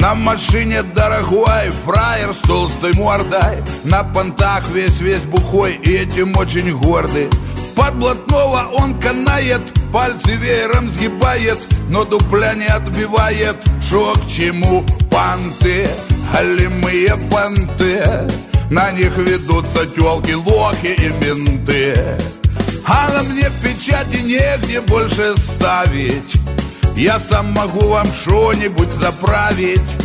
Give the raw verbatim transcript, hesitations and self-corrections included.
На машине дорогой, фраер с толстой мордой, на понтах весь-весь бухой и этим очень гордый. Под блатного он канает, пальцы веером сгибает, но дупля не отбивает. Шо к чему? Понты, голимые понты, на них ведутся тёлки, лохи и менты. А на мне печати негде больше ставить, я сам могу вам что-нибудь заправить.